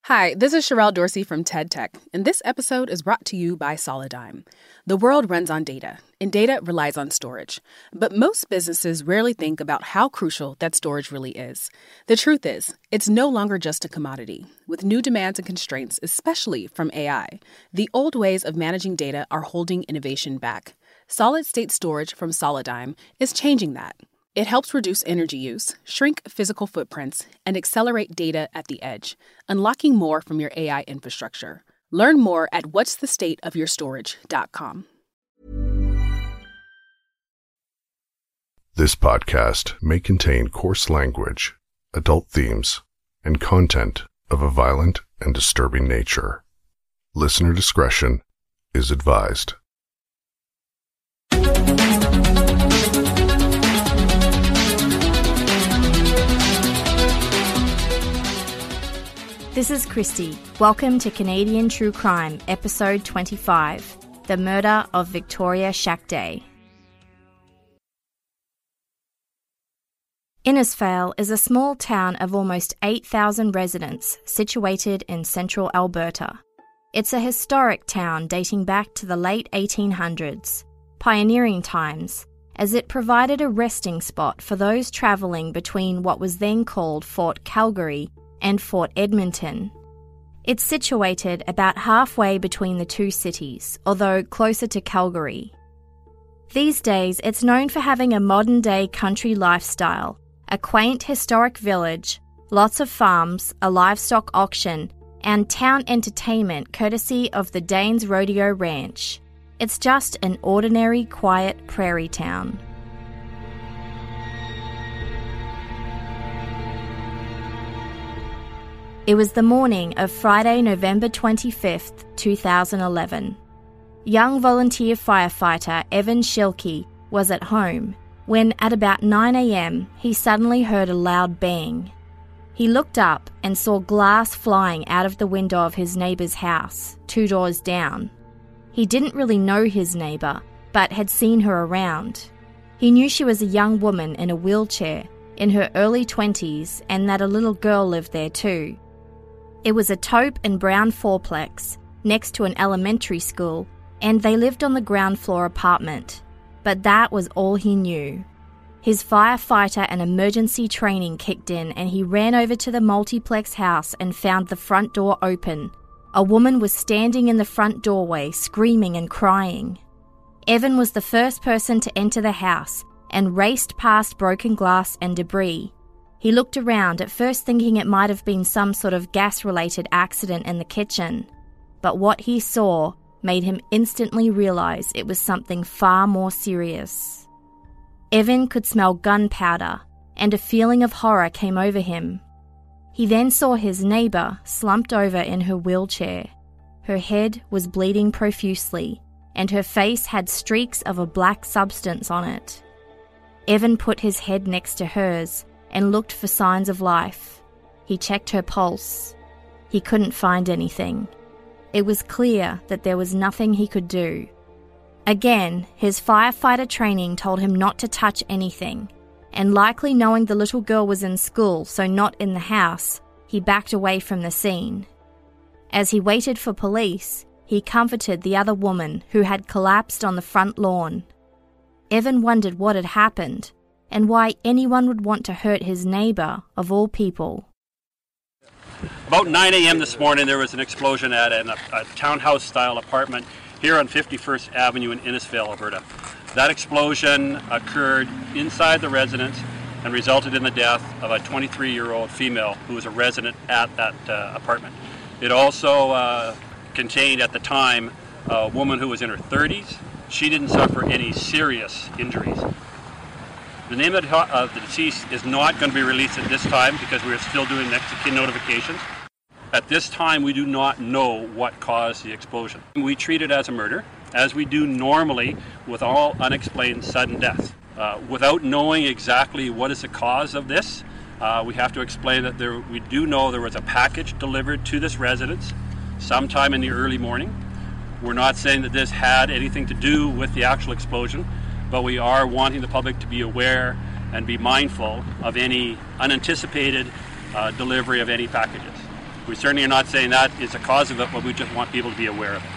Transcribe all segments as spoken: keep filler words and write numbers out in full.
Hi, this is Sherelle Dorsey from TED Tech, and this episode is brought to you by Solidigm. The world runs on data, and data relies on storage. But most businesses rarely think about how crucial that storage really is. The truth is, it's no longer just a commodity. With new demands and constraints, especially from A I, the old ways of managing data are holding innovation back. Solid-state storage from Solidigm is changing that. It helps reduce energy use, shrink physical footprints, and accelerate data at the edge, unlocking more from your A I infrastructure. Learn more at what's the state of your storage dot com. This podcast may contain coarse language, adult themes, and content of a violent and disturbing nature. Listener discretion is advised. This is Christy. Welcome to Canadian True Crime, Episode twenty-five, The Murder of Victoria Shackday. Innisfail is a small town of almost eight thousand residents situated in central Alberta. It's a historic town dating back to the late eighteen hundreds, pioneering times, as it provided a resting spot for those travelling between what was then called Fort Calgary and Fort Edmonton. It's situated about halfway between the two cities, although closer to Calgary. These days, it's known for having a modern-day country lifestyle, a quaint historic village, lots of farms, a livestock auction, and town entertainment courtesy of the Danes Rodeo Ranch. It's just an ordinary, quiet prairie town. It was the morning of Friday, November twenty-fifth, two thousand eleven. Young volunteer firefighter Evan Schilke was at home when, at about nine a.m., he suddenly heard a loud bang. He looked up and saw glass flying out of the window of his neighbour's house, two doors down. He didn't really know his neighbour, but had seen her around. He knew she was a young woman in a wheelchair, in her early twenties, and that a little girl lived there too. It was a taupe and brown fourplex next to an elementary school, and they lived on the ground floor apartment. But that was all he knew. His firefighter and emergency training kicked in, and he ran over to the multiplex house and found the front door open. A woman was standing in the front doorway, screaming and crying. Evan was the first person to enter the house and raced past broken glass and debris. He looked around, at first thinking it might have been some sort of gas-related accident in the kitchen. But what he saw made him instantly realise it was something far more serious. Evan could smell gunpowder, and a feeling of horror came over him. He then saw his neighbour slumped over in her wheelchair. Her head was bleeding profusely, and her face had streaks of a black substance on it. Evan put his head next to hers and looked for signs of life. He checked her pulse. He couldn't find anything. It was clear that there was nothing he could do. Again, his firefighter training told him not to touch anything, and likely knowing the little girl was in school, so not in the house, he backed away from the scene. As he waited for police, he comforted the other woman who had collapsed on the front lawn. Evan wondered what had happened, and why anyone would want to hurt his neighbour, of all people. About nine a.m. this morning, there was an explosion at an, a, a townhouse-style apartment here on fifty-first Avenue in Innisfail, Alberta. That explosion occurred inside the residence and resulted in the death of a twenty-three-year-old female who was a resident at that uh, apartment. It also uh, contained, at the time, a woman who was in her thirties. She didn't suffer any serious injuries. The name of the, of the deceased is not going to be released at this time because we are still doing next of kin notifications. At this time, we do not know what caused the explosion. We treat it as a murder, as we do normally with all unexplained sudden deaths. Uh, without knowing exactly what is the cause of this, uh, we have to explain that there, we do know there was a package delivered to this residence sometime in the early morning. We're not saying that this had anything to do with the actual explosion, but we are wanting the public to be aware and be mindful of any unanticipated uh, delivery of any packages. We certainly are not saying that is the cause of it, but we just want people to be aware of it.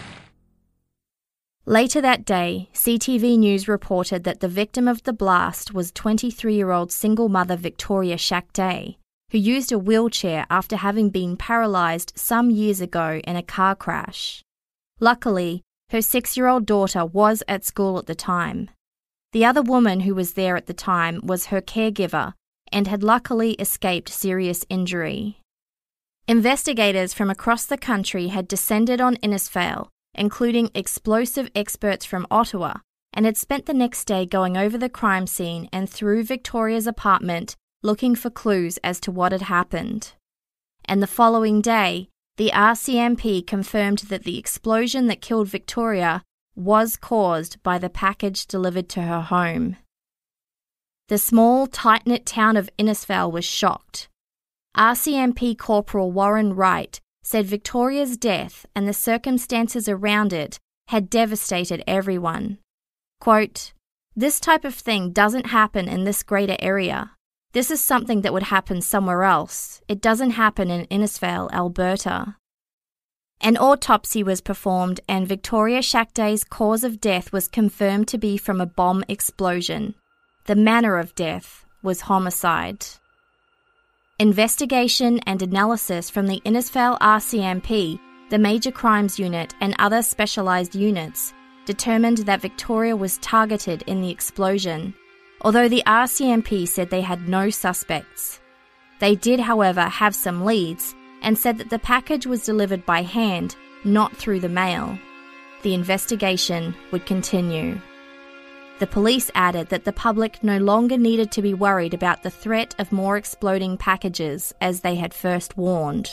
Later that day, C T V News reported that the victim of the blast was twenty-three-year-old single mother Victoria Shack-Day, who used a wheelchair after having been paralysed some years ago in a car crash. Luckily, her six-year-old daughter was at school at the time. The other woman who was there at the time was her caregiver and had luckily escaped serious injury. Investigators from across the country had descended on Innisfail, including explosive experts from Ottawa, and had spent the next day going over the crime scene and through Victoria's apartment looking for clues as to what had happened. And the following day, the R C M P confirmed that the explosion that killed Victoria was caused by the package delivered to her home. The small, tight-knit town of Innisfail was shocked. R C M P Corporal Warren Wright said Victoria's death and the circumstances around it had devastated everyone. Quote, "This type of thing doesn't happen in this greater area. This is something that would happen somewhere else. It doesn't happen in Innisfail, Alberta." An autopsy was performed and Victoria Shack-Day's cause of death was confirmed to be from a bomb explosion. The manner of death was homicide. Investigation and analysis from the Innisfail R C M P, the Major Crimes Unit and other specialised units determined that Victoria was targeted in the explosion, although the R C M P said they had no suspects. They did, however, have some leads and said that the package was delivered by hand, not through the mail. The investigation would continue. The police added that the public no longer needed to be worried about the threat of more exploding packages, as they had first warned.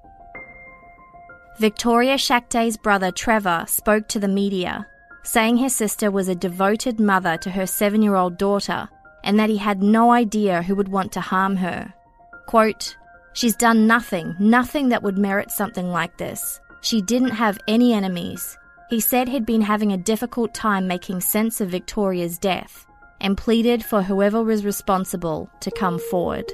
Victoria Shack-Day's brother Trevor spoke to the media, saying his sister was a devoted mother to her seven-year-old daughter and that he had no idea who would want to harm her. Quote, "She's done nothing, nothing that would merit something like this. She didn't have any enemies." He said he'd been having a difficult time making sense of Victoria's death and pleaded for whoever was responsible to come forward.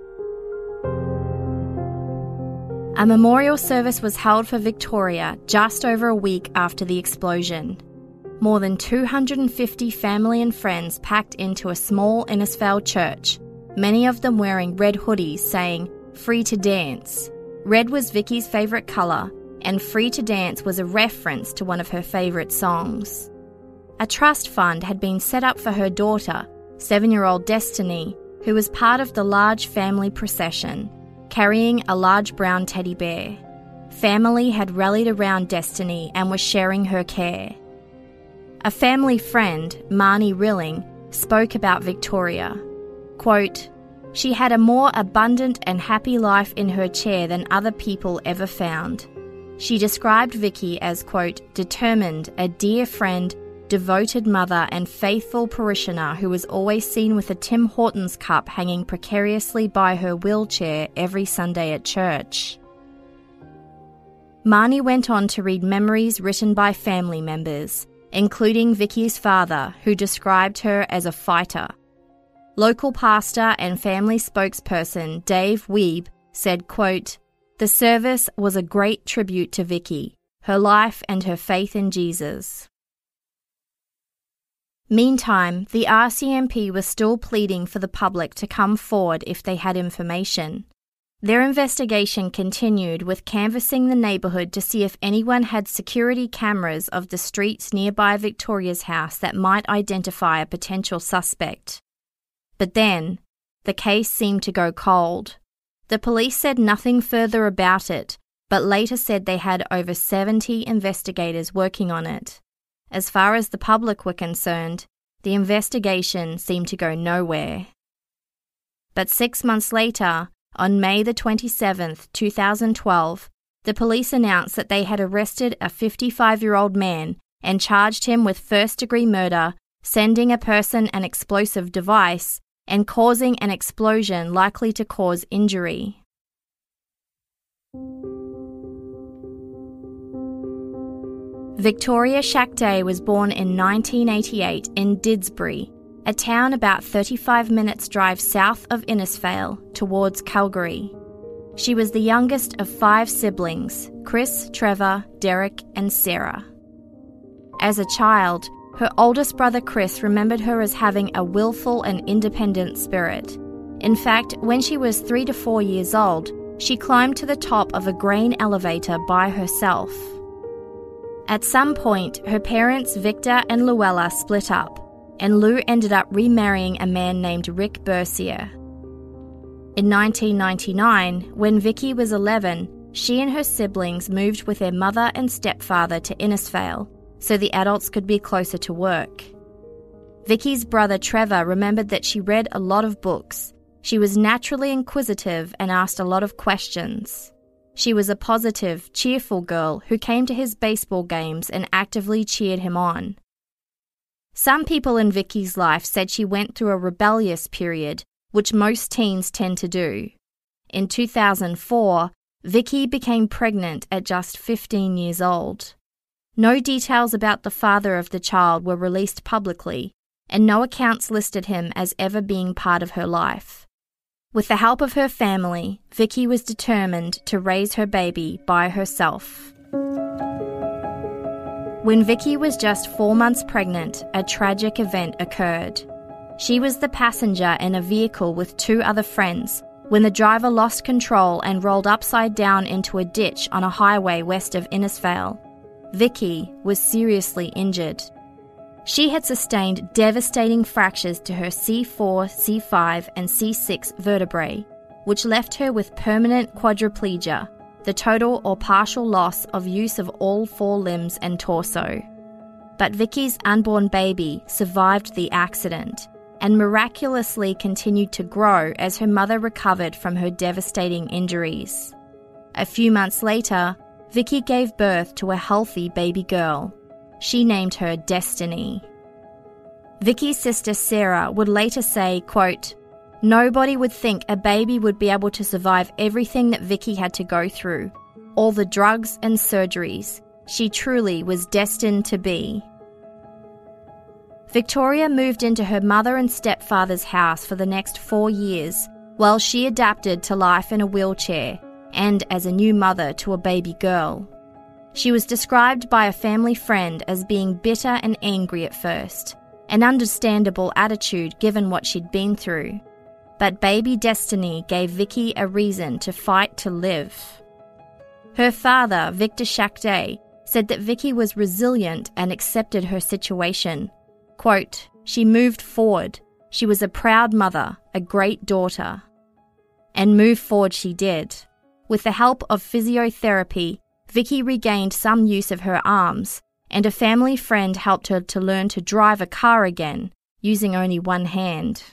A memorial service was held for Victoria just over a week after the explosion. More than two hundred fifty family and friends packed into a small Innisfail church, many of them wearing red hoodies saying, "Free to Dance." Red was Vicky's favourite colour, and Free to Dance was a reference to one of her favourite songs. A trust fund had been set up for her daughter, seven-year-old Destiny, who was part of the large family procession, carrying a large brown teddy bear. Family had rallied around Destiny and was sharing her care. A family friend, Marnie Rilling, spoke about Victoria. Quote, "She had a more abundant and happy life in her chair than other people ever found." She described Vicky as, quote, "determined, a dear friend, devoted mother and faithful parishioner who was always seen with a Tim Hortons cup hanging precariously by her wheelchair every Sunday at church." Marnie went on to read memories written by family members, including Vicky's father, who described her as a fighter. Local pastor and family spokesperson Dave Weeb said, quote, "The service was a great tribute to Vicky, her life and her faith in Jesus." Meantime, the R C M P was still pleading for the public to come forward if they had information. Their investigation continued with canvassing the neighbourhood to see if anyone had security cameras of the streets nearby Victoria's house that might identify a potential suspect. But then, the case seemed to go cold. The police said nothing further about it, but later said they had over seventy investigators working on it. As far as the public were concerned, the investigation seemed to go nowhere. But six months later, on May the twenty-seventh, two thousand twelve, the police announced that they had arrested a fifty-five-year-old man and charged him with first-degree murder, sending a person an explosive device, and causing an explosion likely to cause injury. Victoria Shack-Day was born in nineteen eighty-eight in Didsbury, a town about thirty-five minutes drive south of Innisfail towards Calgary. She was the youngest of five siblings, Chris, Trevor, Derek, and Sarah. As a child, her oldest brother Chris remembered her as having a willful and independent spirit. In fact, when she was three to four years old, she climbed to the top of a grain elevator by herself. At some point, her parents Victor and Luella split up, and Lou ended up remarrying a man named Rick Bercier. In nineteen ninety-nine, when Vicky was eleven, she and her siblings moved with their mother and stepfather to Innisfail, so the adults could be closer to work. Vicky's brother Trevor remembered that she read a lot of books. She was naturally inquisitive and asked a lot of questions. She was a positive, cheerful girl who came to his baseball games and actively cheered him on. Some people in Vicky's life said she went through a rebellious period, which most teens tend to do. In two thousand four, Vicky became pregnant at just fifteen years old. No details about the father of the child were released publicly, and no accounts listed him as ever being part of her life. With the help of her family, Vicky was determined to raise her baby by herself. When Vicky was just four months pregnant, a tragic event occurred. She was the passenger in a vehicle with two other friends when the driver lost control and rolled upside down into a ditch on a highway west of Innisfail. Vicky was seriously injured. She had sustained devastating fractures to her C four, C five, and C six vertebrae, which left her with permanent quadriplegia, the total or partial loss of use of all four limbs and torso. But Vicky's unborn baby survived the accident and miraculously continued to grow as her mother recovered from her devastating injuries. A few months later, Vicky gave birth to a healthy baby girl. She named her Destiny. Vicky's sister Sarah would later say, quote, "Nobody would think a baby would be able to survive everything that Vicky had to go through, all the drugs and surgeries. She truly was destined to be." Victoria moved into her mother and stepfather's house for the next four years while she adapted to life in a wheelchair and as a new mother to a baby girl. She was described by a family friend as being bitter and angry at first, an understandable attitude given what she'd been through. But baby Destiny gave Vicky a reason to fight to live. Her father, Victor Shakday, said that Vicky was resilient and accepted her situation. Quote, "She moved forward. She was a proud mother, a great daughter." And move forward she did. With the help of physiotherapy, Vicky regained some use of her arms, and a family friend helped her to learn to drive a car again, using only one hand.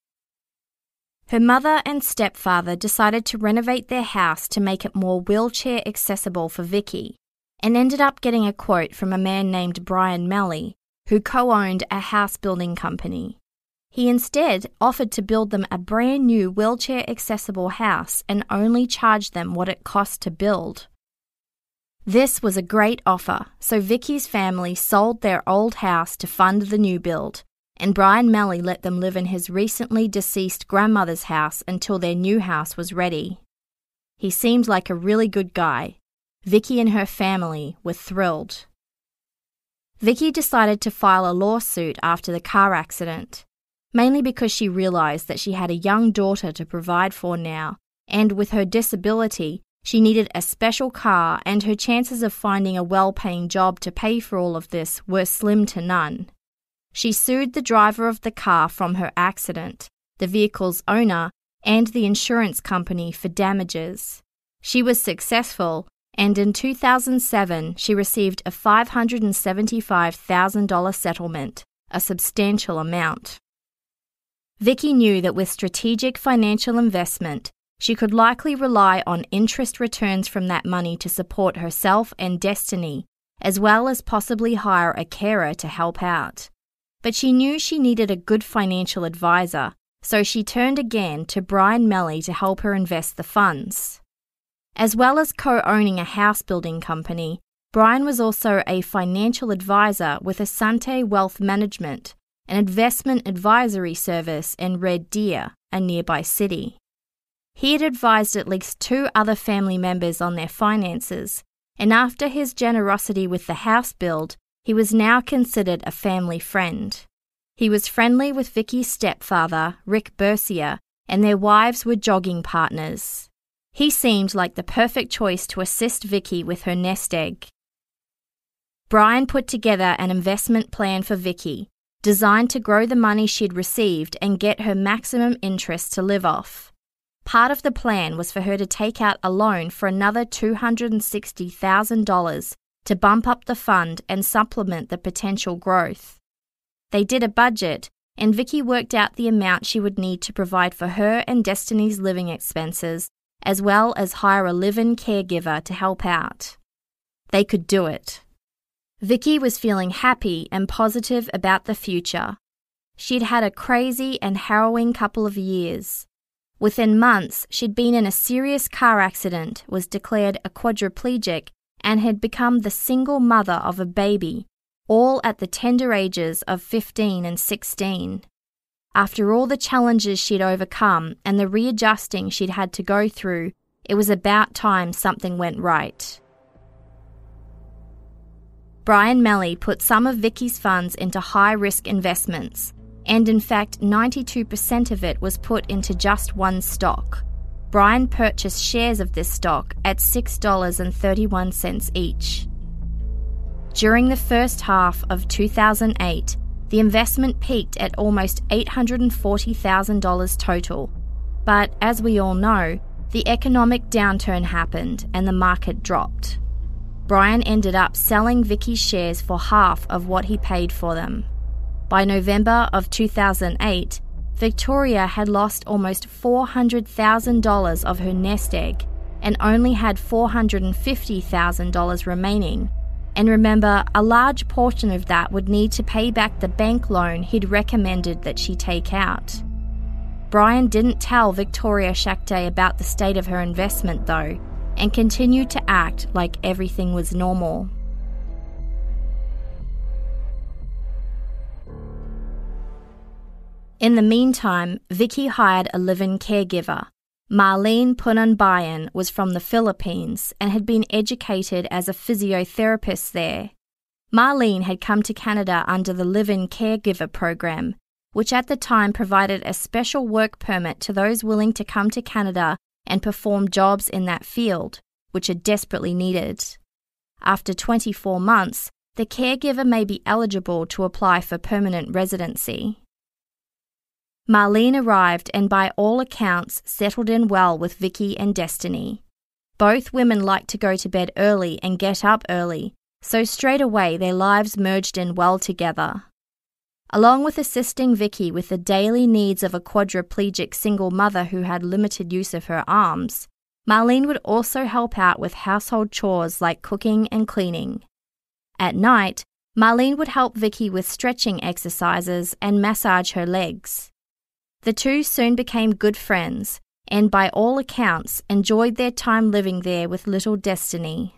Her mother and stepfather decided to renovate their house to make it more wheelchair accessible for Vicky, and ended up getting a quote from a man named Brian Melly, who co-owned a house building company. He instead offered to build them a brand new wheelchair accessible house and only charged them what it cost to build. This was a great offer, so Vicky's family sold their old house to fund the new build, and Brian Melly let them live in his recently deceased grandmother's house until their new house was ready. He seemed like a really good guy. Vicky and her family were thrilled. Vicky decided to file a lawsuit after the car accident, mainly because she realised that she had a young daughter to provide for now, and with her disability, she needed a special car and her chances of finding a well-paying job to pay for all of this were slim to none. She sued the driver of the car from her accident, the vehicle's owner, and the insurance company for damages. She was successful, and in two thousand seven she received a five hundred seventy-five thousand dollars settlement, a substantial amount. Vicky knew that with strategic financial investment, she could likely rely on interest returns from that money to support herself and Destiny, as well as possibly hire a carer to help out. But she knew she needed a good financial advisor, so she turned again to Brian Melly to help her invest the funds. As well as co-owning a house building company, Brian was also a financial advisor with Asante Wealth Management, an investment advisory service in Red Deer, a nearby city. He had advised at least two other family members on their finances, and after his generosity with the house build, he was now considered a family friend. He was friendly with Vicky's stepfather, Rick Bercier, and their wives were jogging partners. He seemed like the perfect choice to assist Vicky with her nest egg. Brian put together an investment plan for Vicky, designed to grow the money she'd received and get her maximum interest to live off. Part of the plan was for her to take out a loan for another two hundred sixty thousand dollars to bump up the fund and supplement the potential growth. They did a budget, and Vicky worked out the amount she would need to provide for her and Destiny's living expenses, as well as hire a live-in caregiver to help out. They could do it. Vicky was feeling happy and positive about the future. She'd had a crazy and harrowing couple of years. Within months, she'd been in a serious car accident, was declared a quadriplegic, and had become the single mother of a baby, all at the tender ages of fifteen and sixteen. After all the challenges she'd overcome and the readjusting she'd had to go through, it was about time something went right. Brian Melly put some of Vicky's funds into high-risk investments, and in fact ninety-two percent of it was put into just one stock. Brian purchased shares of this stock at six dollars and thirty-one cents each. During the first half of two thousand eight, the investment peaked at almost eight hundred forty thousand dollars total. But as we all know, the economic downturn happened and the market dropped. Brian ended up selling Vicky's shares for half of what he paid for them. By November of two thousand eight, Victoria had lost almost four hundred thousand dollars of her nest egg and only had four hundred fifty thousand dollars remaining. And remember, a large portion of that would need to pay back the bank loan he'd recommended that she take out. Brian didn't tell Victoria Shakday about the state of her investment though, and continued to act like everything was normal. In the meantime, Vicky hired a live-in caregiver. Marlene Punanbayan was from the Philippines and had been educated as a physiotherapist there. Marlene had come to Canada under the live-in caregiver program, which at the time provided a special work permit to those willing to come to Canada and perform jobs in that field, which are desperately needed. After twenty-four months, the caregiver may be eligible to apply for permanent residency. Marlene arrived and by all accounts settled in well with Vicky and Destiny. Both women liked to go to bed early and get up early, so straight away their lives merged in well together. Along with assisting Vicky with the daily needs of a quadriplegic single mother who had limited use of her arms, Marlene would also help out with household chores like cooking and cleaning. At night, Marlene would help Vicky with stretching exercises and massage her legs. The two soon became good friends and, by all accounts, enjoyed their time living there with little Destiny.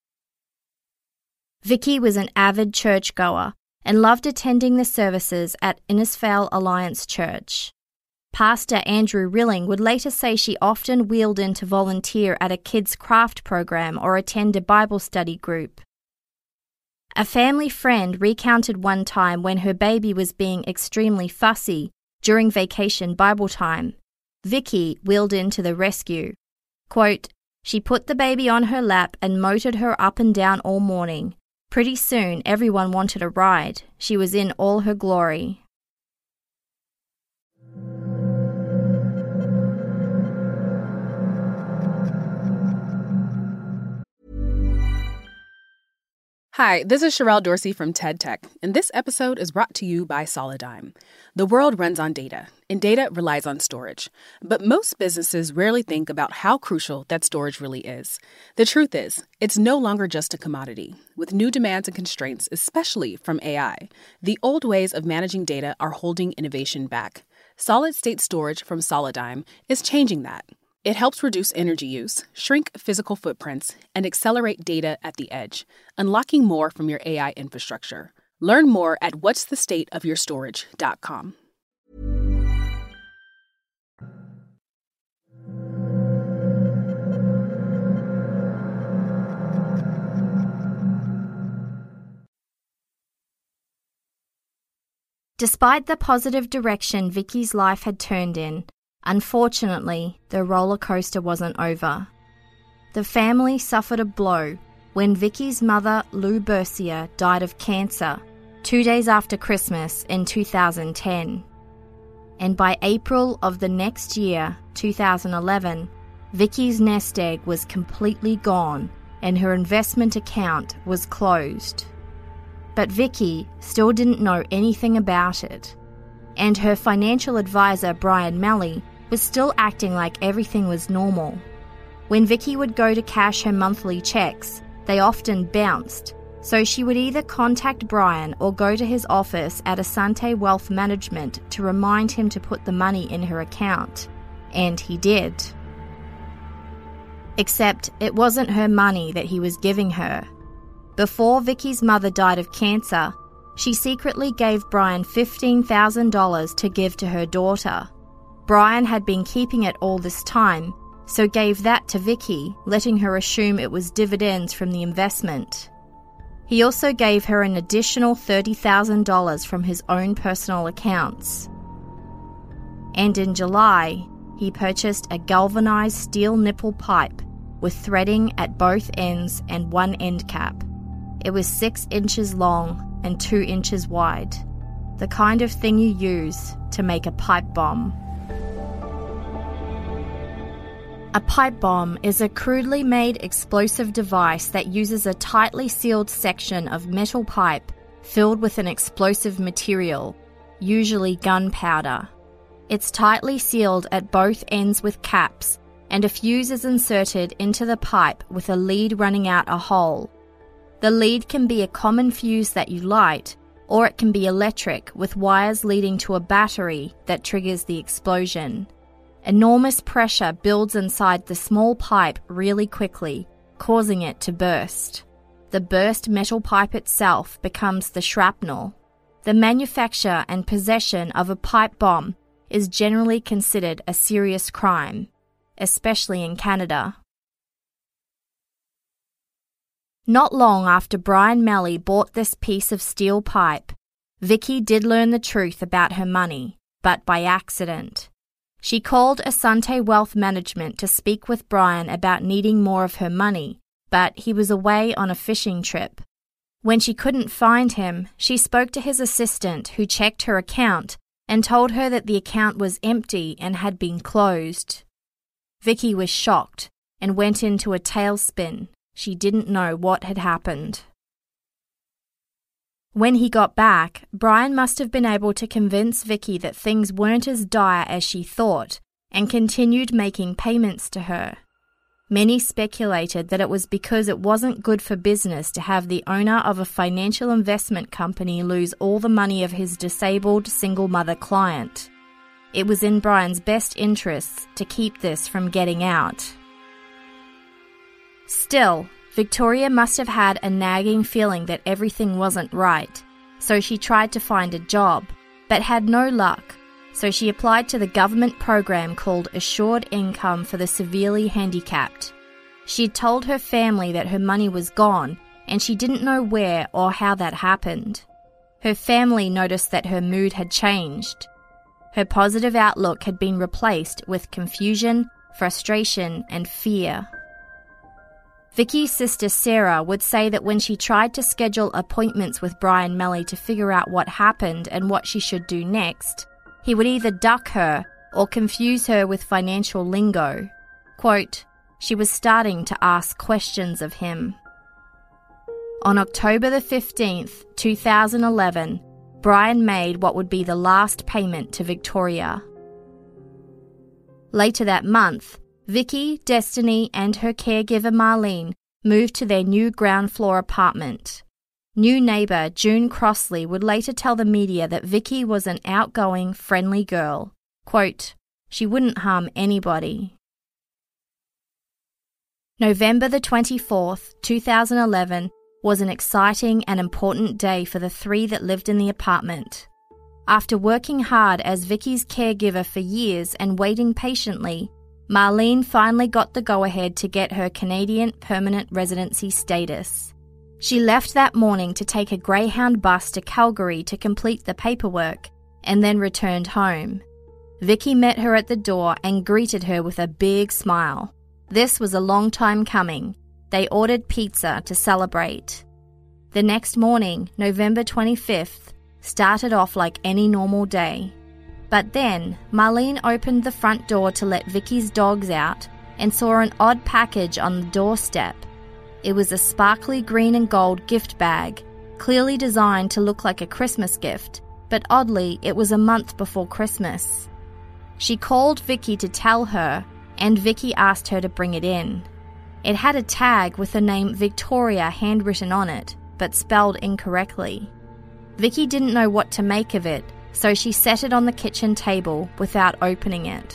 Vicky was an avid churchgoer and loved attending the services at Innisfail Alliance Church. Pastor Andrew Rilling would later say she often wheeled in to volunteer at a kids' craft program or attend a Bible study group. A family friend recounted one time when her baby was being extremely fussy during vacation Bible time. Vicky wheeled in to the rescue. Quote, "She put the baby on her lap and motored her up and down all morning. Pretty soon everyone wanted a ride. She was in all her glory." Hi, this is Sherelle Dorsey from TED Tech, and this episode is brought to you by Solidigm. The world runs on data, and data relies on storage. But most businesses rarely think about how crucial that storage really is. The truth is, it's no longer just a commodity. With new demands and constraints, especially from A I, the old ways of managing data are holding innovation back. Solid-state storage from Solidigm is changing that. It helps reduce energy use, shrink physical footprints, and accelerate data at the edge, unlocking more from your A I infrastructure. Learn more at whats the state of your storage dot com. Despite the positive direction Vicky's life had turned in, unfortunately, the roller coaster wasn't over. The family suffered a blow when Vicky's mother, Lou Bercier, died of cancer two days after Christmas in two thousand ten. And by April of the next year, two thousand eleven, Vicky's nest egg was completely gone and her investment account was closed. But Vicky still didn't know anything about it, and her financial advisor, Brian Malley, was still acting like everything was normal. When Vicky would go to cash her monthly checks, they often bounced, so she would either contact Brian or go to his office at Asante Wealth Management to remind him to put the money in her account. And he did. Except it wasn't her money that he was giving her. Before Vicky's mother died of cancer, she secretly gave Brian fifteen thousand dollars to give to her daughter. Brian had been keeping it all this time, so gave that to Vicky, letting her assume it was dividends from the investment. He also gave her an additional thirty thousand dollars from his own personal accounts. And in July, he purchased a galvanized steel nipple pipe with threading at both ends and one end cap. It was six inches long and two inches wide, the kind of thing you use to make a pipe bomb. A pipe bomb is a crudely made explosive device that uses a tightly sealed section of metal pipe filled with an explosive material, usually gunpowder. It's tightly sealed at both ends with caps, and a fuse is inserted into the pipe with a lead running out a hole. The lead can be a common fuse that you light, or it can be electric with wires leading to a battery that triggers the explosion. Enormous pressure builds inside the small pipe really quickly, causing it to burst. The burst metal pipe itself becomes the shrapnel. The manufacture and possession of a pipe bomb is generally considered a serious crime, especially in Canada. Not long after Brian Malley bought this piece of steel pipe, Vicky did learn the truth about her money, but by accident. She called Asante Wealth Management to speak with Brian about needing more of her money, but he was away on a fishing trip. When she couldn't find him, she spoke to his assistant, who checked her account and told her that the account was empty and had been closed. Vicky was shocked and went into a tailspin. She didn't know what had happened. When he got back, Brian must have been able to convince Vicky that things weren't as dire as she thought, and continued making payments to her. Many speculated that it was because it wasn't good for business to have the owner of a financial investment company lose all the money of his disabled single mother client. It was in Brian's best interests to keep this from getting out. Still, Victoria must have had a nagging feeling that everything wasn't right, so she tried to find a job, but had no luck, so she applied to the government program called Assured Income for the Severely Handicapped. She had told her family that her money was gone, and she didn't know where or how that happened. Her family noticed that her mood had changed. Her positive outlook had been replaced with confusion, frustration, and fear. Vicky's sister Sarah would say that when she tried to schedule appointments with Brian Malley to figure out what happened and what she should do next, he would either duck her or confuse her with financial lingo. Quote, she was starting to ask questions of him. On October the fifteenth, two thousand eleven, Brian made what would be the last payment to Victoria. Later that month, Vicky, Destiny, and her caregiver Marlene moved to their new ground floor apartment. New neighbour June Crossley would later tell the media that Vicky was an outgoing, friendly girl. Quote, she wouldn't harm anybody. November the twenty-fourth, two thousand eleven was an exciting and important day for the three that lived in the apartment. After working hard as Vicky's caregiver for years and waiting patiently, Marlene finally got the go-ahead to get her Canadian permanent residency status. She left that morning to take a Greyhound bus to Calgary to complete the paperwork and then returned home. Vicky met her at the door and greeted her with a big smile. This was a long time coming. They ordered pizza to celebrate. The next morning, November twenty-fifth, started off like any normal day. But then, Marlene opened the front door to let Vicky's dogs out and saw an odd package on the doorstep. It was a sparkly green and gold gift bag, clearly designed to look like a Christmas gift, but oddly, it was a month before Christmas. She called Vicky to tell her, and Vicky asked her to bring it in. It had a tag with the name Victoria handwritten on it, but spelled incorrectly. Vicky didn't know what to make of it, so she set it on the kitchen table without opening it.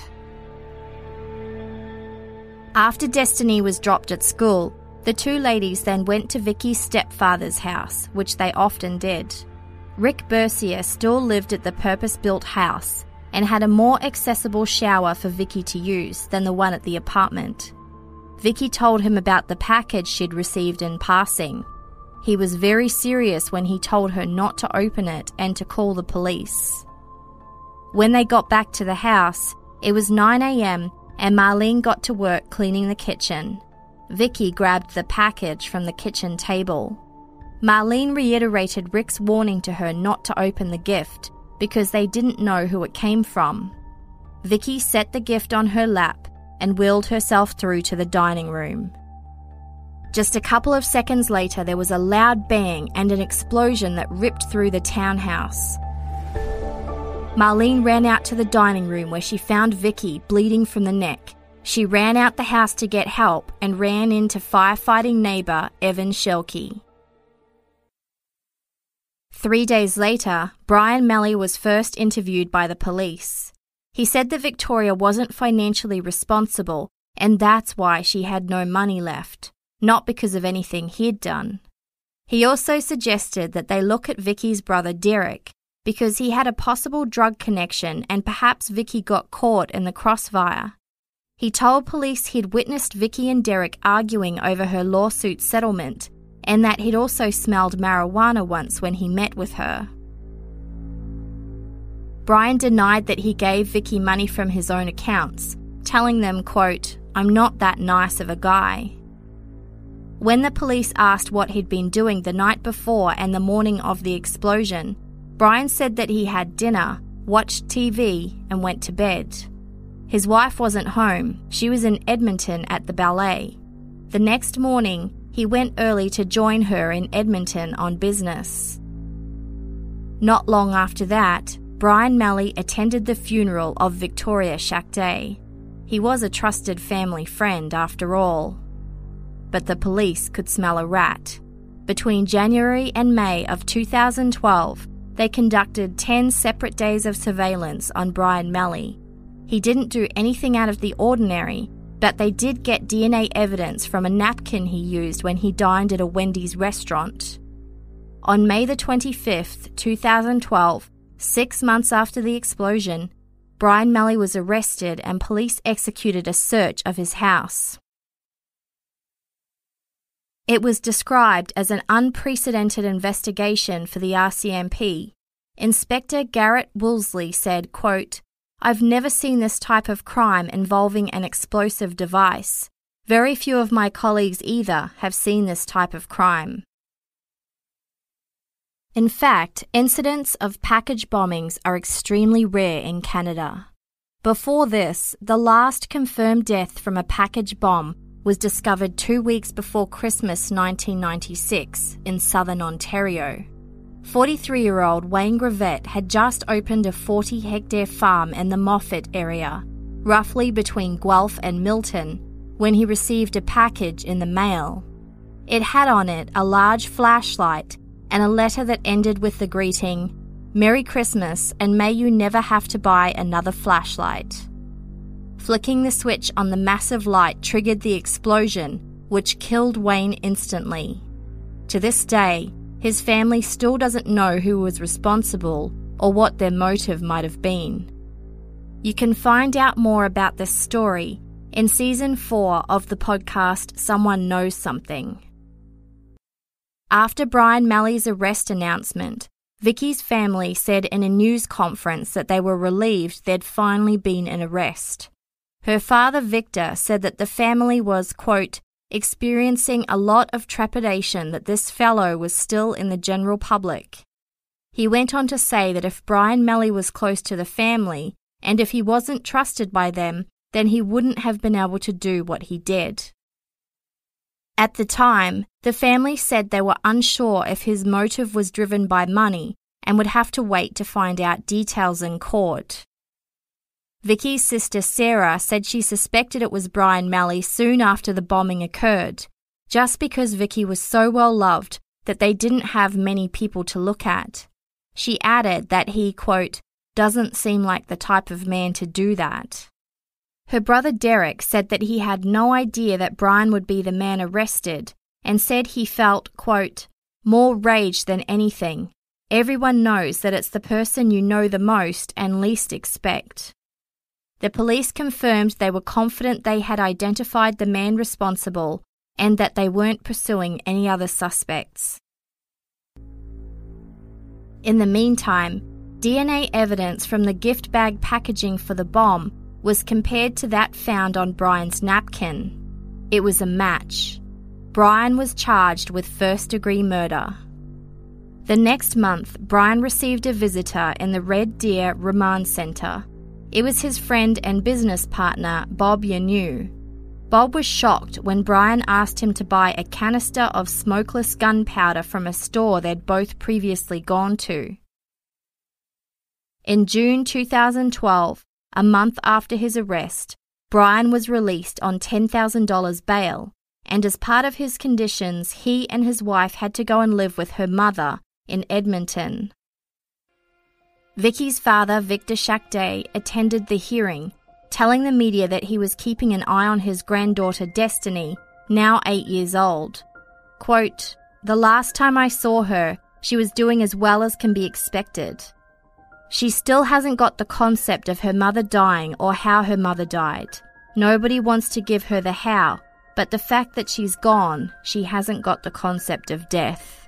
After Destiny was dropped at school, the two ladies then went to Vicky's stepfather's house, which they often did. Rick Bercier still lived at the purpose-built house and had a more accessible shower for Vicky to use than the one at the apartment. Vicky told him about the package she'd received in passing. He was very serious when he told her not to open it and to call the police. When they got back to the house, it was nine a.m. and Marlene got to work cleaning the kitchen. Vicky grabbed the package from the kitchen table. Marlene reiterated Rick's warning to her not to open the gift because they didn't know who it came from. Vicky set the gift on her lap and wheeled herself through to the dining room. Just a couple of seconds later, there was a loud bang and an explosion that ripped through the townhouse. Marlene ran out to the dining room where she found Vicky bleeding from the neck. She ran out the house to get help and ran into firefighting neighbour Evan Shelkey. Three days later, Brian Malley was first interviewed by the police. He said that Victoria wasn't financially responsible and that's why she had no money left, not because of anything he'd done. He also suggested that they look at Vicky's brother Derek because he had a possible drug connection and perhaps Vicky got caught in the crossfire. He told police he'd witnessed Vicky and Derek arguing over her lawsuit settlement and that he'd also smelled marijuana once when he met with her. Brian denied that he gave Vicky money from his own accounts, telling them, quote, "I'm not that nice of a guy." When the police asked what he'd been doing the night before and the morning of the explosion, Brian said that he had dinner, watched T V, and went to bed. His wife wasn't home. She was in Edmonton at the ballet. The next morning, he went early to join her in Edmonton on business. Not long after that, Brian Malley attended the funeral of Victoria Shakday. He was a trusted family friend after all. But the police could smell a rat. Between January and May of two thousand twelve, they conducted ten separate days of surveillance on Brian Malley. He didn't do anything out of the ordinary, but they did get D N A evidence from a napkin he used when he dined at a Wendy's restaurant. On May the twenty-fifth, two thousand twelve, six months after the explosion, Brian Malley was arrested and police executed a search of his house. It was described as an unprecedented investigation for the R C M P. Inspector Garrett Woolsey said, quote, "I've never seen this type of crime involving an explosive device. Very few of my colleagues either have seen this type of crime." In fact, incidents of package bombings are extremely rare in Canada. Before this, the last confirmed death from a package bomb was discovered two weeks before Christmas nineteen ninety-six in southern Ontario. forty-three-year-old Wayne Gravett had just opened a forty-hectare farm in the Moffat area, roughly between Guelph and Milton, when he received a package in the mail. It had on it a large flashlight and a letter that ended with the greeting, "Merry Christmas and may you never have to buy another flashlight." Flicking the switch on the massive light triggered the explosion, which killed Wayne instantly. To this day, his family still doesn't know who was responsible or what their motive might have been. You can find out more about this story in Season four of the podcast Someone Knows Something. After Brian Malley's arrest announcement, Vicky's family said in a news conference that they were relieved there'd finally been an arrest. Her father, Victor, said that the family was, quote, experiencing a lot of trepidation that this fellow was still in the general public. He went on to say that if Brian Malley was close to the family, and if he wasn't trusted by them, then he wouldn't have been able to do what he did. At the time, the family said they were unsure if his motive was driven by money and would have to wait to find out details in court. Vicky's sister Sarah said she suspected it was Brian Malley soon after the bombing occurred, just because Vicky was so well loved that they didn't have many people to look at. She added that he, quote, doesn't seem like the type of man to do that. Her brother Derek said that he had no idea that Brian would be the man arrested and said he felt, quote, more rage than anything. Everyone knows that it's the person you know the most and least expect. The police confirmed they were confident they had identified the man responsible and that they weren't pursuing any other suspects. In the meantime, D N A evidence from the gift bag packaging for the bomb was compared to that found on Brian's napkin. It was a match. Brian was charged with first-degree murder. The next month, Brian received a visitor in the Red Deer Remand Center. It was his friend and business partner, Bob Yanu. Bob was shocked when Brian asked him to buy a canister of smokeless gunpowder from a store they'd both previously gone to. In June two thousand twelve, a month after his arrest, Brian was released on ten thousand dollars bail, and as part of his conditions, he and his wife had to go and live with her mother in Edmonton. Vicky's father, Victor Chakday, attended the hearing, telling the media that he was keeping an eye on his granddaughter Destiny, now eight years old. Quote, the last time I saw her, she was doing as well as can be expected. She still hasn't got the concept of her mother dying or how her mother died. Nobody wants to give her the how, but the fact that she's gone, she hasn't got the concept of death.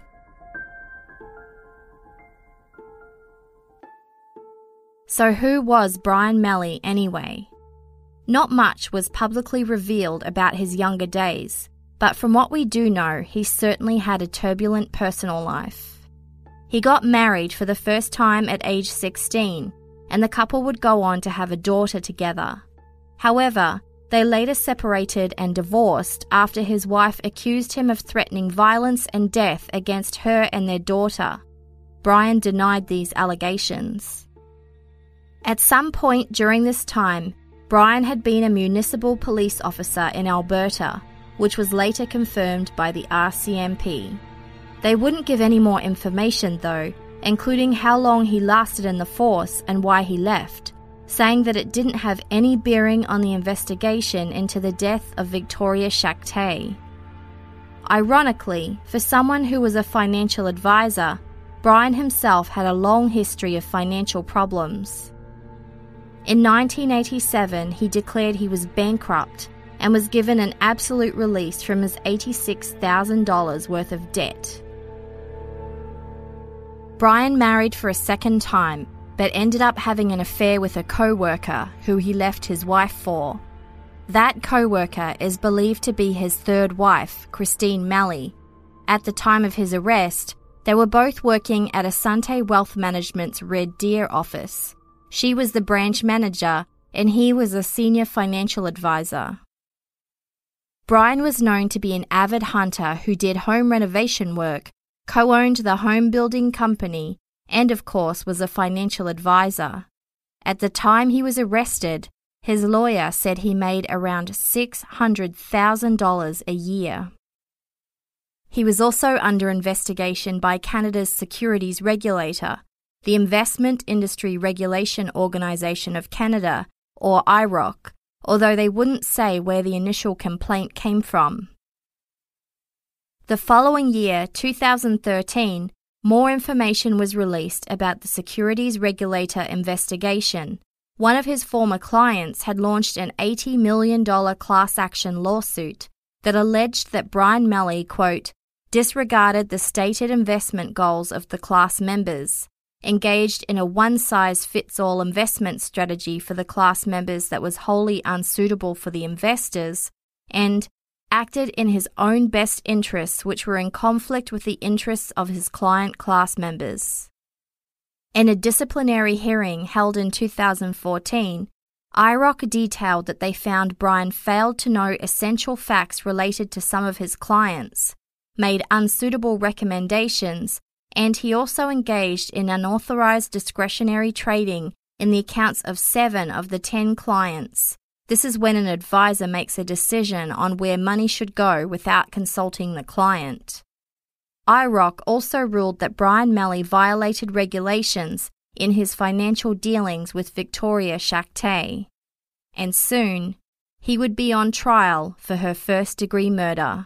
So who was Brian Malley anyway? Not much was publicly revealed about his younger days, but from what we do know, he certainly had a turbulent personal life. He got married for the first time at age sixteen, and the couple would go on to have a daughter together. However, they later separated and divorced after his wife accused him of threatening violence and death against her and their daughter. Brian denied these allegations. At some point during this time, Brian had been a municipal police officer in Alberta, which was later confirmed by the R C M P. They wouldn't give any more information though, including how long he lasted in the force and why he left, saying that it didn't have any bearing on the investigation into the death of Victoria Chakday. Ironically, for someone who was a financial advisor, Brian himself had a long history of financial problems. In nineteen eighty-seven, he declared he was bankrupt and was given an absolute release from his eighty-six thousand dollars worth of debt. Brian married for a second time, but ended up having an affair with a co-worker who he left his wife for. That co-worker is believed to be his third wife, Christine Malley. At the time of his arrest, they were both working at Asante Wealth Management's Red Deer office. She was the branch manager, and he was a senior financial advisor. Brian was known to be an avid hunter who did home renovation work, co-owned the home building company, and of course was a financial advisor. At the time he was arrested, his lawyer said he made around six hundred thousand dollars a year. He was also under investigation by Canada's securities regulator, the Investment Industry Regulation Organisation of Canada, or I R O C, although they wouldn't say where the initial complaint came from. The following year, two thousand thirteen, more information was released about the securities regulator investigation. One of his former clients had launched an eighty million dollars class action lawsuit that alleged that Brian Malley, quote, disregarded the stated investment goals of the class members, engaged in a one-size-fits-all investment strategy for the class members that was wholly unsuitable for the investors, and acted in his own best interests which were in conflict with the interests of his client class members. In a disciplinary hearing held in two thousand fourteen, I R O C detailed that they found Brian failed to know essential facts related to some of his clients, made unsuitable recommendations, and he also engaged in unauthorized discretionary trading in the accounts of seven of the ten clients. This is when an advisor makes a decision on where money should go without consulting the client. I R O C also ruled that Brian Malley violated regulations in his financial dealings with Victoria Chakte, and soon he would be on trial for her first-degree murder.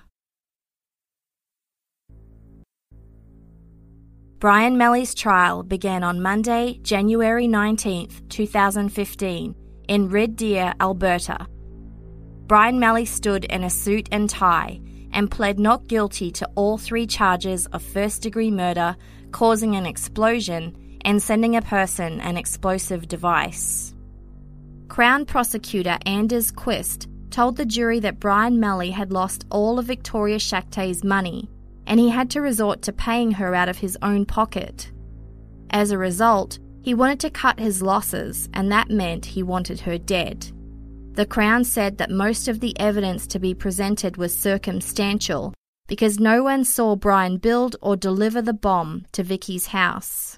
Brian Malley's trial began on Monday, January nineteenth, two thousand fifteen, in Red Deer, Alberta. Brian Malley stood in a suit and tie and pled not guilty to all three charges of first-degree murder, causing an explosion, and sending a person an explosive device. Crown Prosecutor Anders Quist told the jury that Brian Malley had lost all of Victoria Chakte's money, and he had to resort to paying her out of his own pocket. As a result, he wanted to cut his losses, and that meant he wanted her dead. The Crown said that most of the evidence to be presented was circumstantial because no one saw Brian build or deliver the bomb to Vicky's house.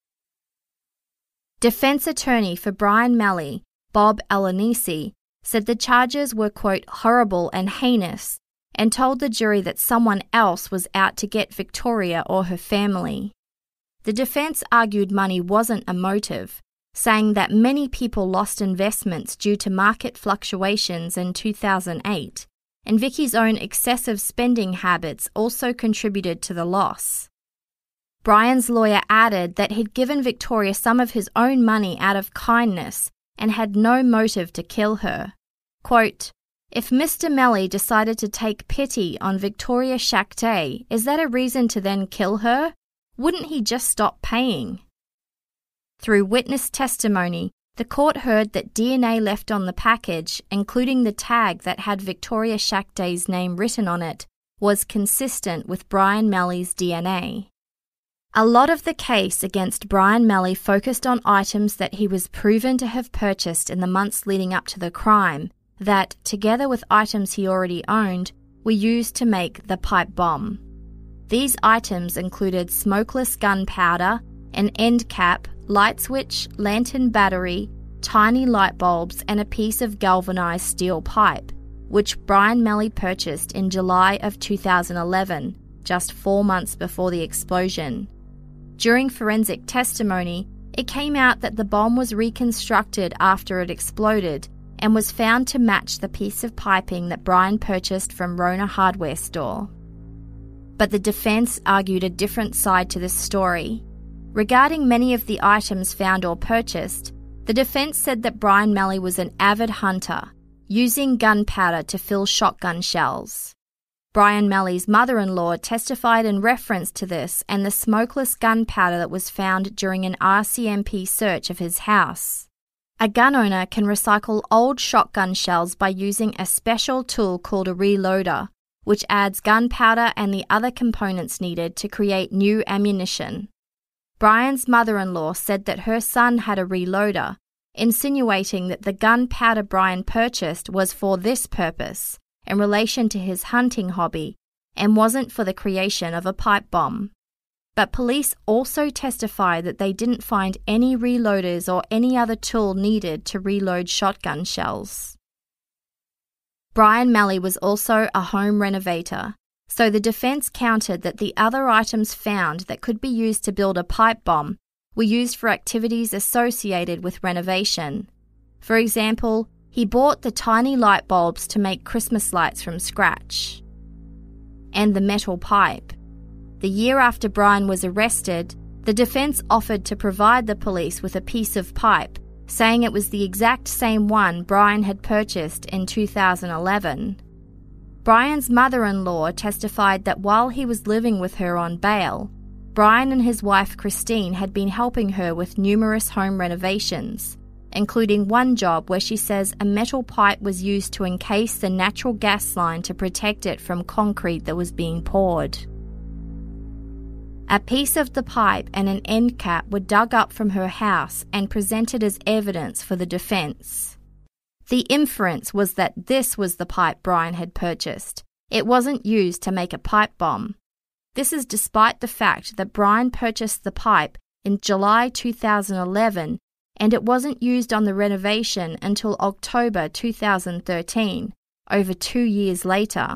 Defense attorney for Brian Malley, Bob Alanisi, said the charges were, quote, horrible and heinous, and told the jury that someone else was out to get Victoria or her family. The defense argued money wasn't a motive, saying that many people lost investments due to market fluctuations in two thousand eight, and Vicky's own excessive spending habits also contributed to the loss. Brian's lawyer added that he'd given Victoria some of his own money out of kindness and had no motive to kill her. Quote, "If Mister Malley decided to take pity on Victoria Chakte, is that a reason to then kill her? Wouldn't he just stop paying?" Through witness testimony, the court heard that D N A left on the package, including the tag that had Victoria Chakte's name written on it, was consistent with Brian Malley's D N A. A lot of the case against Brian Malley focused on items that he was proven to have purchased in the months leading up to the crime that, together with items he already owned, were used to make the pipe bomb. These items included smokeless gunpowder, an end cap, light switch, lantern battery, tiny light bulbs, and a piece of galvanized steel pipe, which Brian Malley purchased in July of two thousand eleven, just four months before the explosion. During forensic testimony, it came out that the bomb was reconstructed after it exploded and was found to match the piece of piping that Brian purchased from Rona Hardware Store. But the defense argued a different side to this story. Regarding many of the items found or purchased, the defense said that Brian Malley was an avid hunter, using gunpowder to fill shotgun shells. Brian Malley's mother-in-law testified in reference to this and the smokeless gunpowder that was found during an R C M P search of his house. A gun owner can recycle old shotgun shells by using a special tool called a reloader, which adds gunpowder and the other components needed to create new ammunition. Brian's mother-in-law said that her son had a reloader, insinuating that the gunpowder Brian purchased was for this purpose, in relation to his hunting hobby, and wasn't for the creation of a pipe bomb. But police also testified that they didn't find any reloaders or any other tool needed to reload shotgun shells. Brian Malley was also a home renovator, so the defense countered that the other items found that could be used to build a pipe bomb were used for activities associated with renovation. For example, he bought the tiny light bulbs to make Christmas lights from scratch. And the metal pipe. The year after Brian was arrested, the defense offered to provide the police with a piece of pipe, saying it was the exact same one Brian had purchased in two thousand eleven. Brian's mother-in-law testified that while he was living with her on bail, Brian and his wife Christine had been helping her with numerous home renovations, including one job where she says a metal pipe was used to encase the natural gas line to protect it from concrete that was being poured. A piece of the pipe and an end cap were dug up from her house and presented as evidence for the defense. The inference was that this was the pipe Brian had purchased. It wasn't used to make a pipe bomb. This is despite the fact that Brian purchased the pipe in July two thousand eleven and it wasn't used on the renovation until October two thousand thirteen, over two years later.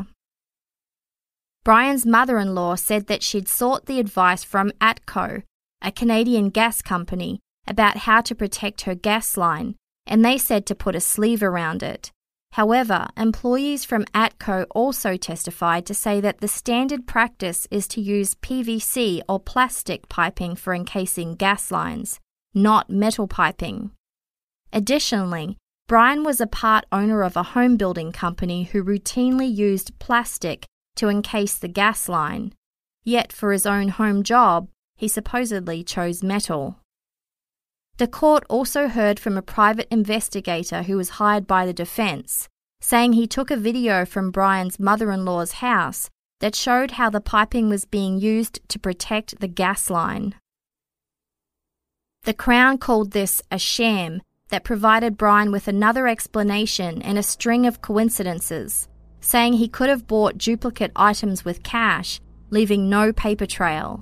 Brian's mother-in-law said that she'd sought the advice from ATCO, a Canadian gas company, about how to protect her gas line, and they said to put a sleeve around it. However, employees from ATCO also testified to say that the standard practice is to use P V C or plastic piping for encasing gas lines, not metal piping. Additionally, Brian was a part owner of a home building company who routinely used plastic to encase the gas line, yet for his own home job, he supposedly chose metal. The court also heard from a private investigator who was hired by the defense, saying he took a video from Brian's mother-in-law's house that showed how the piping was being used to protect the gas line. The Crown called this a sham that provided Brian with another explanation and a string of coincidences, saying he could have bought duplicate items with cash, leaving no paper trail.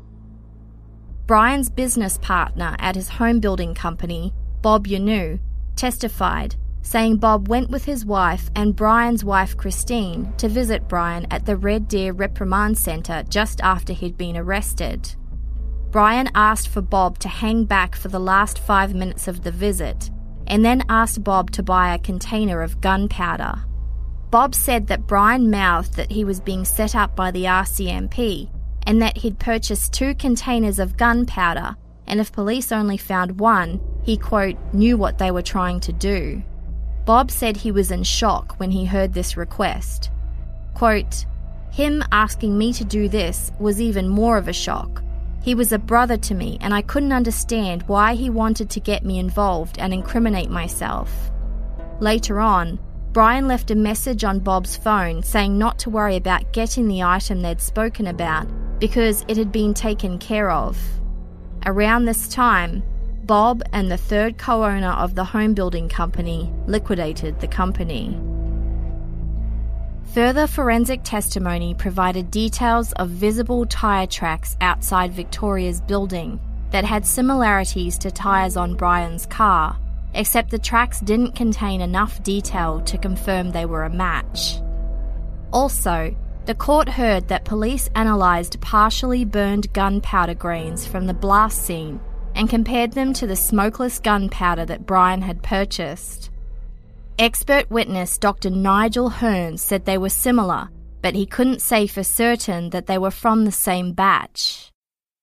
Brian's business partner at his home building company, Bob Yanu, testified, saying Bob went with his wife and Brian's wife Christine to visit Brian at the Red Deer Reprimand Centre just after he'd been arrested. Brian asked for Bob to hang back for the last five minutes of the visit, and then asked Bob to buy a container of gunpowder. Bob said that Brian mouthed that he was being set up by the R C M P, and that he'd purchased two containers of gunpowder, and if police only found one, he, quote, knew what they were trying to do. Bob said he was in shock when he heard this request. Quote, him asking me to do this was even more of a shock. He was a brother to me, and I couldn't understand why he wanted to get me involved and incriminate myself. Later on, Brian left a message on Bob's phone saying not to worry about getting the item they'd spoken about because it had been taken care of. Around this time, Bob and the third co-owner of the home building company liquidated the company. Further forensic testimony provided details of visible tyre tracks outside Victoria's building that had similarities to tyres on Brian's car, except the tracks didn't contain enough detail to confirm they were a match. Also, the court heard that police analysed partially burned gunpowder grains from the blast scene and compared them to the smokeless gunpowder that Brian had purchased. Expert witness Doctor Nigel Hearns said they were similar, but he couldn't say for certain that they were from the same batch.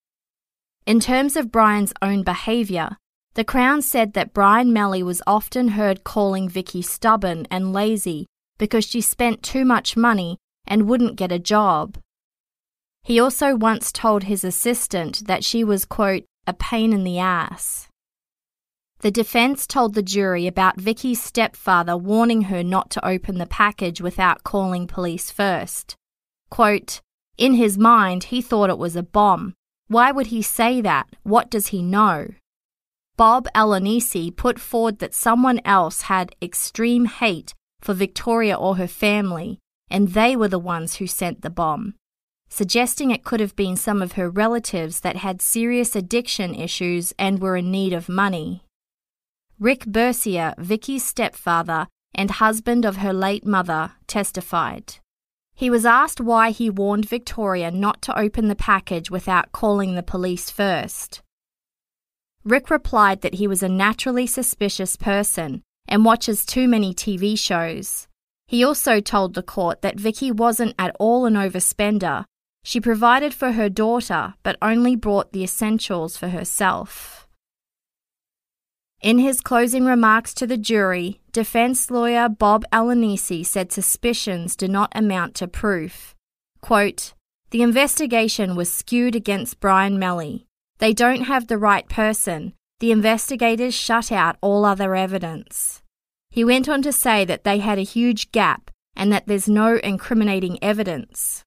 In terms of Brian's own behaviour, the Crown said that Brian Malley was often heard calling Vicky stubborn and lazy because she spent too much money and wouldn't get a job. He also once told his assistant that she was, quote, a pain in the ass. The defence told the jury about Vicky's stepfather warning her not to open the package without calling police first. Quote, in his mind, he thought it was a bomb. Why would he say that? What does he know? Bob Alonisi put forward that someone else had extreme hate for Victoria or her family, and they were the ones who sent the bomb, suggesting it could have been some of her relatives that had serious addiction issues and were in need of money. Rick Bercier, Vicky's stepfather and husband of her late mother, testified. He was asked why he warned Victoria not to open the package without calling the police first. Rick replied that he was a naturally suspicious person and watches too many T V shows. He also told the court that Vicky wasn't at all an overspender. She provided for her daughter, but only bought the essentials for herself. In his closing remarks to the jury, defense lawyer Bob Alanisi said suspicions do not amount to proof. Quote, "The investigation was skewed against Brian Malley. They don't have the right person. The investigators shut out all other evidence." He went on to say that they had a huge gap and that there's no incriminating evidence.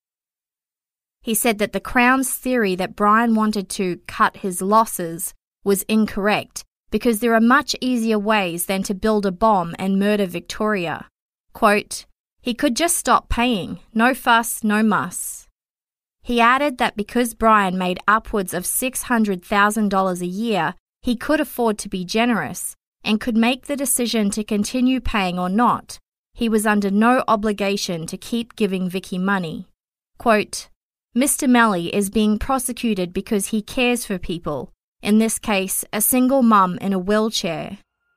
He said that the Crown's theory that Brian wanted to cut his losses was incorrect because there are much easier ways than to build a bomb and murder Victoria. Quote, "He could just stop paying. No fuss, no muss." He added that because Brian made upwards of six hundred thousand dollars a year, he could afford to be generous and could make the decision to continue paying or not. He was under no obligation to keep giving Vicky money. Quote, "Mister Malley is being prosecuted because he cares for people, in this case, a single mum in a wheelchair."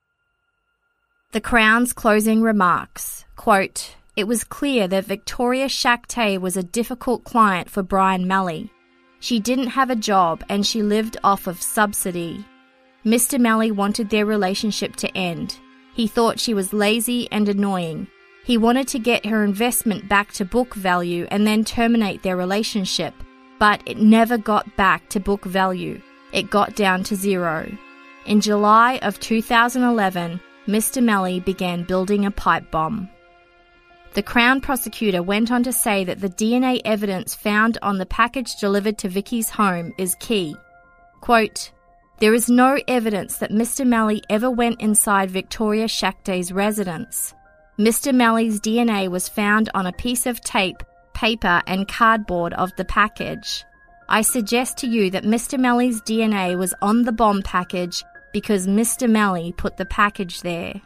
The Crown's closing remarks, quote, "It was clear that Victoria Chakte was a difficult client for Brian Malley. She didn't have a job and she lived off of subsidy. Mister Malley wanted their relationship to end. He thought she was lazy and annoying. He wanted to get her investment back to book value and then terminate their relationship, but it never got back to book value. It got down to zero. In July of two thousand eleven, Mister Malley began building a pipe bomb." The Crown prosecutor went on to say that the D N A evidence found on the package delivered to Vicky's home is key. Quote, "There is no evidence that Mister Malley ever went inside Victoria Chakte's residence. Mister Malley's D N A was found on a piece of tape, paper and cardboard of the package. I suggest to you that Mister Malley's D N A was on the bomb package because Mister Malley put the package there."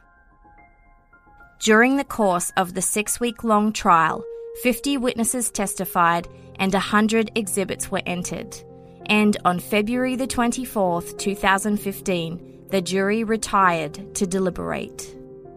During the course of the six-week-long trial, fifty witnesses testified and one hundred exhibits were entered. And on February the twenty-fourth, two thousand fifteen, the jury retired to deliberate.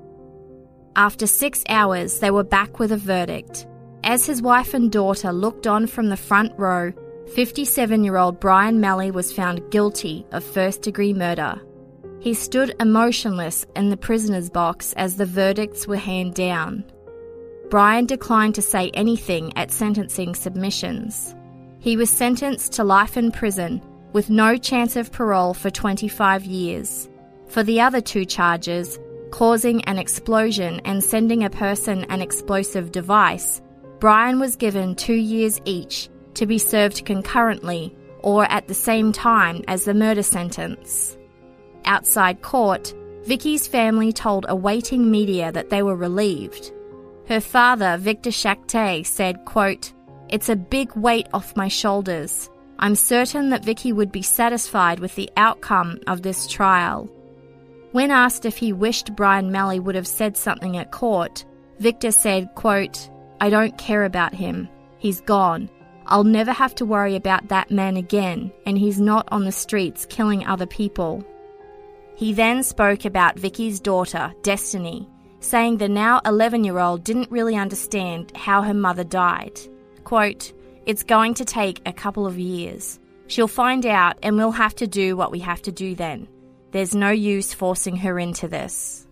After six hours, they were back with a verdict. As his wife and daughter looked on from the front row, fifty-seven-year-old Brian Malley was found guilty of first-degree murder. He stood emotionless in the prisoner's box as the verdicts were handed down. Brian declined to say anything at sentencing submissions. He was sentenced to life in prison with no chance of parole for twenty-five years. For the other two charges, causing an explosion and sending a person an explosive device, Brian was given two years each to be served concurrently or at the same time as the murder sentence. Outside court, Vicky's family told awaiting media that they were relieved. Her father, Victor Chakte, said, quote, "It's a big weight off my shoulders. I'm certain that Vicky would be satisfied with the outcome of this trial." When asked if he wished Brian Malley would have said something at court, Victor said, quote, "I don't care about him. He's gone. I'll never have to worry about that man again, and he's not on the streets killing other people." He then spoke about Vicky's daughter, Destiny, saying the now eleven-year-old didn't really understand how her mother died. Quote, "It's going to take a couple of years. She'll find out and we'll have to do what we have to do then. There's no use forcing her into this."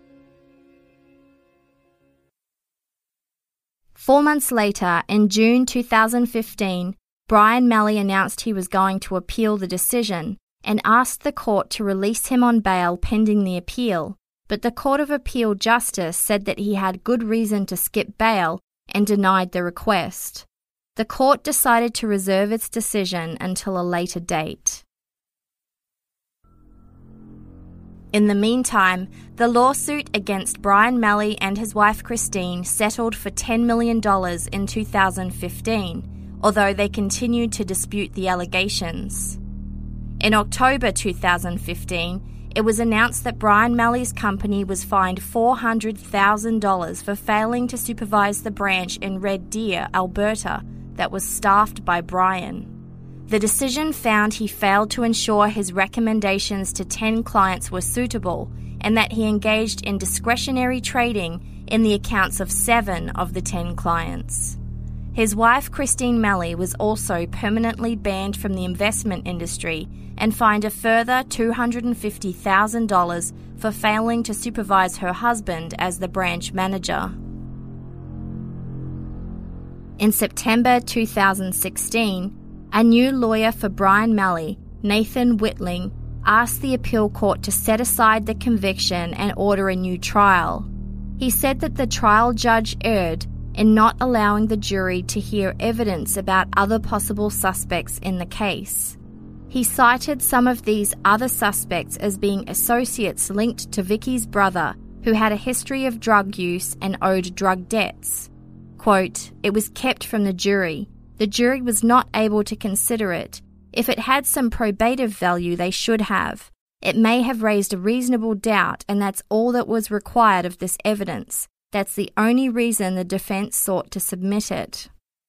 Four months later, in June two thousand fifteen, Brian Malley announced he was going to appeal the decision and asked the court to release him on bail pending the appeal, but the Court of Appeal Justice said that he had good reason to skip bail and denied the request. The court decided to reserve its decision until a later date. In the meantime, the lawsuit against Brian Malley and his wife Christine settled for ten million dollars in two thousand fifteen, although they continued to dispute the allegations. In October two thousand fifteen, it was announced that Brian Malley's company was fined four hundred thousand dollars for failing to supervise the branch in Red Deer, Alberta, that was staffed by Brian. The decision found he failed to ensure his recommendations to ten clients were suitable and that he engaged in discretionary trading in the accounts of seven of the ten clients. His wife, Christine Malley, was also permanently banned from the investment industry and fined a further two hundred fifty thousand dollars for failing to supervise her husband as the branch manager. In September two thousand sixteen, a new lawyer for Brian Malley, Nathan Whitling, asked the appeal court to set aside the conviction and order a new trial. He said that the trial judge erred in not allowing the jury to hear evidence about other possible suspects in the case. He cited some of these other suspects as being associates linked to Vicky's brother, who had a history of drug use and owed drug debts. Quote, "It was kept from the jury. The jury was not able to consider it. If it had some probative value, they should have. It may have raised a reasonable doubt, and that's all that was required of this evidence. That's the only reason the defense sought to submit it."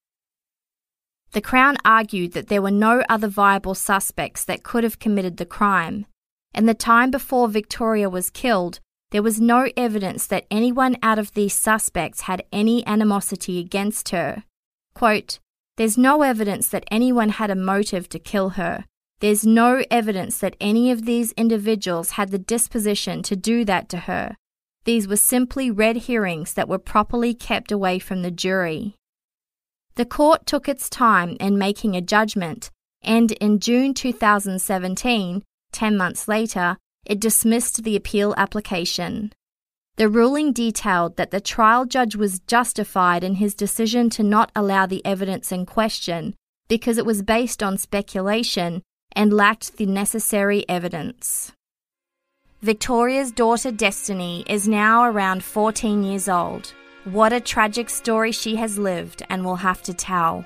The Crown argued that there were no other viable suspects that could have committed the crime. In the time before Victoria was killed, there was no evidence that anyone out of these suspects had any animosity against her. Quote, "There's no evidence that anyone had a motive to kill her. There's no evidence that any of these individuals had the disposition to do that to her. These were simply red herrings that were properly kept away from the jury." The court took its time in making a judgment, and in June two thousand seventeen, ten months later, it dismissed the appeal application. The ruling detailed that the trial judge was justified in his decision to not allow the evidence in question because it was based on speculation and lacked the necessary evidence. Victoria's daughter Destiny is now around fourteen years old. What a tragic story she has lived and will have to tell.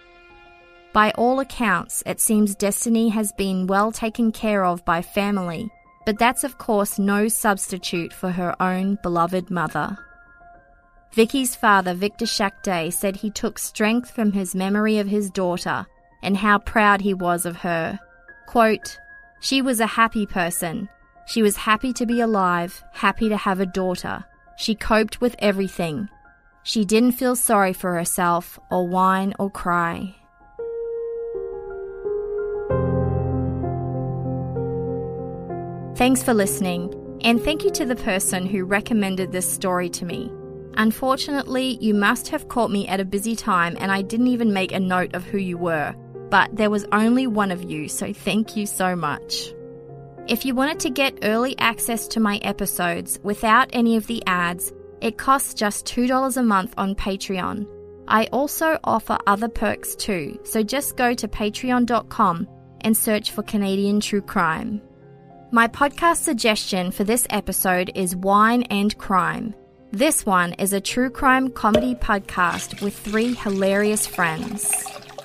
By all accounts, it seems Destiny has been well taken care of by family, but that's of course no substitute for her own beloved mother. Vicky's father, Victor Shakday, said he took strength from his memory of his daughter and how proud he was of her. Quote, "She was a happy person. She was happy to be alive, happy to have a daughter. She coped with everything. She didn't feel sorry for herself or whine or cry." Thanks for listening, and thank you to the person who recommended this story to me. Unfortunately, you must have caught me at a busy time and I didn't even make a note of who you were, but there was only one of you, so thank you so much. If you wanted to get early access to my episodes without any of the ads, it costs just two dollars a month on Patreon. I also offer other perks too, so just go to patreon dot com and search for Canadian True Crime. My podcast suggestion for this episode is Wine and Crime. This one is a true crime comedy podcast with three hilarious friends.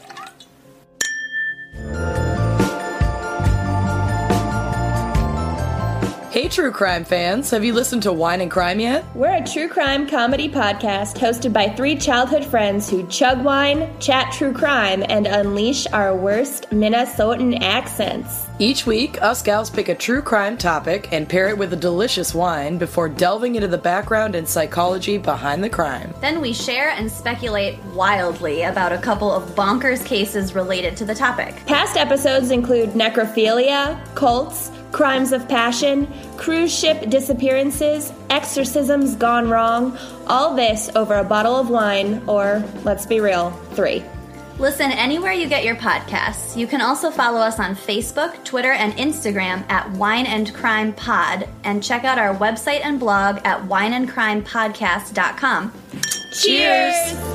Hey true crime fans, have you listened to Wine and Crime yet? We're a true crime comedy podcast hosted by three childhood friends who chug wine, chat true crime, and unleash our worst Minnesotan accents. Each week, us gals pick a true crime topic and pair it with a delicious wine before delving into the background and psychology behind the crime. Then we share and speculate wildly about a couple of bonkers cases related to the topic. Past episodes include necrophilia, cults, crimes of passion, cruise ship disappearances, exorcisms gone wrong, all this over a bottle of wine, or, let's be real, three. Listen anywhere you get your podcasts. You can also follow us on Facebook, Twitter, and Instagram at Wine and Crime Pod, and check out our website and blog at wine and crime podcast dot com. Cheers!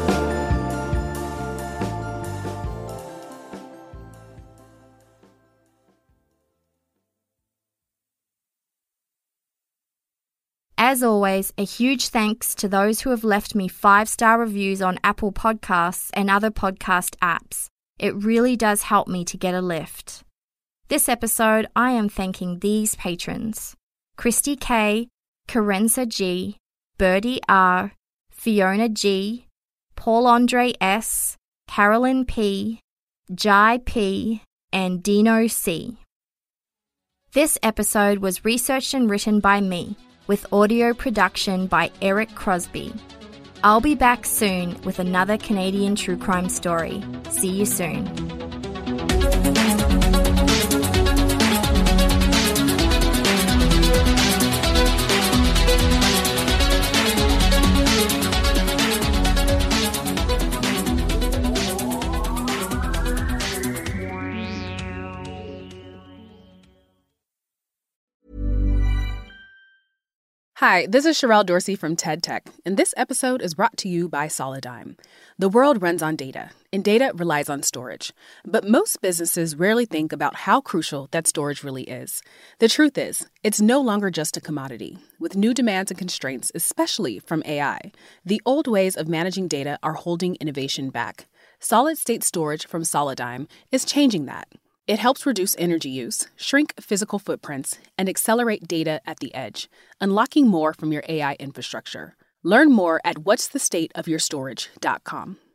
As always, a huge thanks to those who have left me five-star reviews on Apple Podcasts and other podcast apps. It really does help me to get a lift. This episode, I am thanking these patrons: Christy K, Karenza G, Birdie R, Fiona G, Paul Andre S, Carolyn P, Jai P, and Dino C. This episode was researched and written by me, with audio production by Eric Crosby. I'll be back soon with another Canadian true crime story. See you soon. Hi, this is Sherelle Dorsey from TED Tech, and this episode is brought to you by Solidigm. The world runs on data, and data relies on storage. But most businesses rarely think about how crucial that storage really is. The truth is, it's no longer just a commodity. With new demands and constraints, especially from A I, the old ways of managing data are holding innovation back. Solid-state storage from Solidigm is changing that. It helps reduce energy use, shrink physical footprints, and accelerate data at the edge, unlocking more from your A I infrastructure. Learn more at what's the state of your storage dot com.